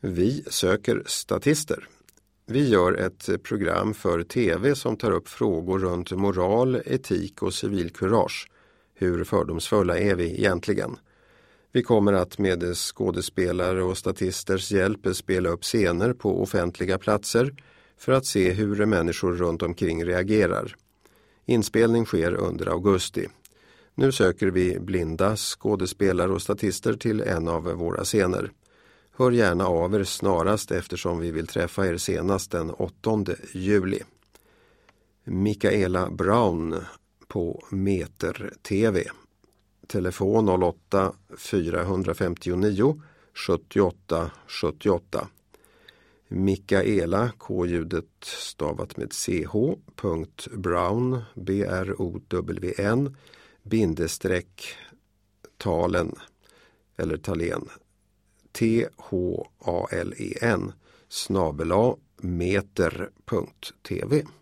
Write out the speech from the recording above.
Vi söker statister. Vi gör ett program för tv som tar upp frågor runt moral, etik och civilkurage. Hur fördomsfulla är vi egentligen? Vi kommer att med skådespelare och statisters hjälp spela upp scener på offentliga platser för att se hur människor runt omkring reagerar. Inspelning sker under augusti. Nu söker vi blinda skådespelare och statister till en av våra scener. Hör gärna av er snarast eftersom vi vill träffa er senast den 8 juli. Mikaela Braun på Meter TV. Telefon 08 459 78 78. Mikaela, K-ljudet stavat med CH, .Brown, BROWN, bindestreck, talen, eller talen, THALEN, @meter.tv.